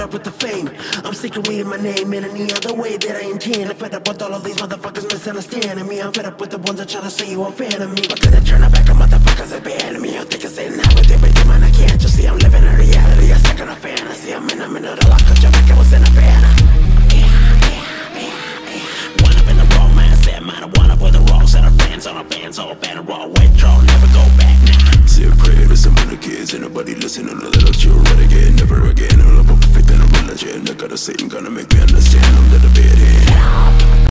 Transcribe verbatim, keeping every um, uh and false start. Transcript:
up with the fame. I'm sick of reading my name in any other way that I intend. I'm fed up with all of these motherfuckers misunderstanding me. I'm fed up with the ones that try to say you a fan of me. But could I turn it back on motherfuckers that ban me? I'm thinking saying now with everything, man, I can't. You see, I'm living in reality, a second of fantasy. I'm in the middle of the lock, cut your back, I was in a van. One up in the wrong mindset, mind I one up with the wrong set of fans on a bands, all band, raw withdraw, never go back now. Say a prayer to some of the kids, ain't nobody listening to that shit right again, never again. All about faith and a religion, I gotta Satan gonna make me understand. I'm the bed